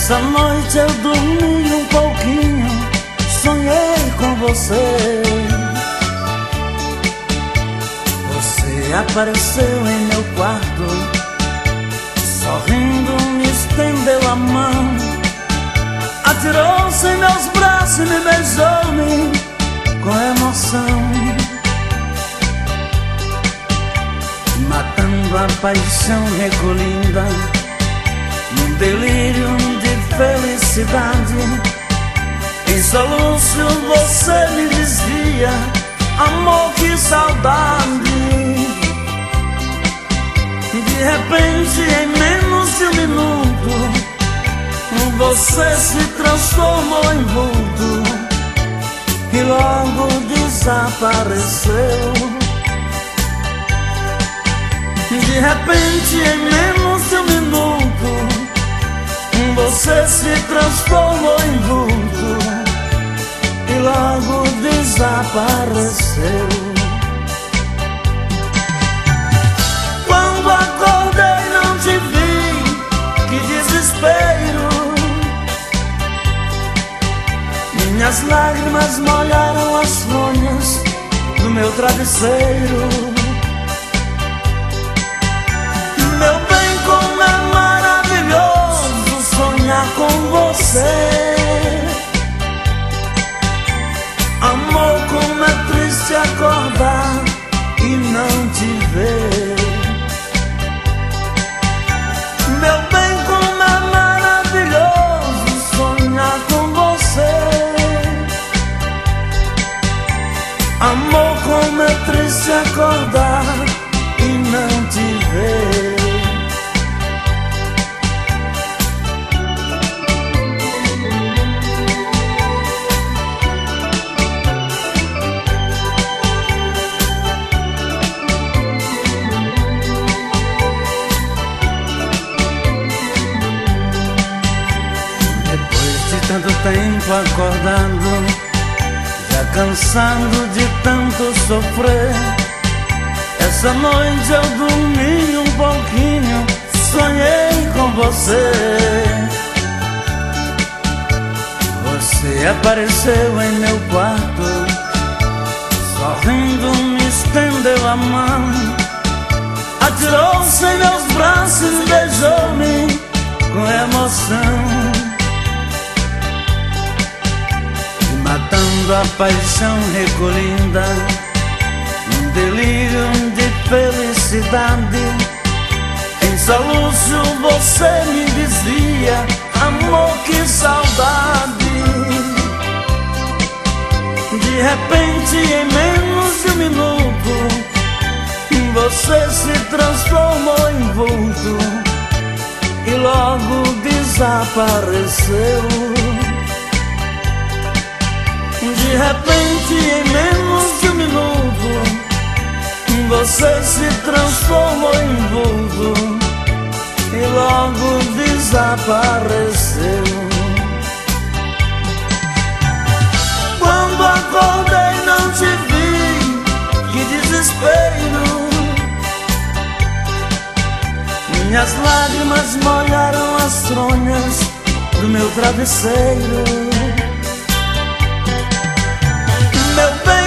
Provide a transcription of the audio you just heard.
Essa noite eu dormi um pouquinho, sonhei com você. Você apareceu em meu quarto, sorrindo me estendeu a mão, atirou-se em meus braços e me beijou-me com emoção, matando a paixão recolhida num delírio de felicidade. Em soluço você me dizia: amor, que saudade. De repente, em menos de um minuto, você se transformou em vulto e logo desapareceu. De repente, em menos de um minuto, você se transformou em vulto e logo desapareceu. Quando acordei não te vi, que desespero. Minhas lágrimas molharam as fronhas do meu travesseiro. Meu bem, como é maravilhoso sonhar com você. Amor, como é triste acordar e não te ver. Meu bem, como é maravilhoso sonhar com você. Amor, como é triste acordar e não te ver. Tanto tempo acordado, já cansado de tanto sofrer, essa noite eu dormi um pouquinho, sonhei com você. Você apareceu em meu quarto, sorrindo me estendeu a mão, atirou-se em meus braços e beijou-me com emoção, matando a paixão recolhida num delírio de felicidade. Em soluço você me dizia: amor, que saudade. De repente, em menos de um minuto, você se transformou em vulto e logo desapareceu. De repente, em menos de um minuto, você se transformou em vulto e logo desapareceu. Quando acordei não te vi, que desespero. Minhas lágrimas molharam as fronhas do meu travesseiro. Meu bem,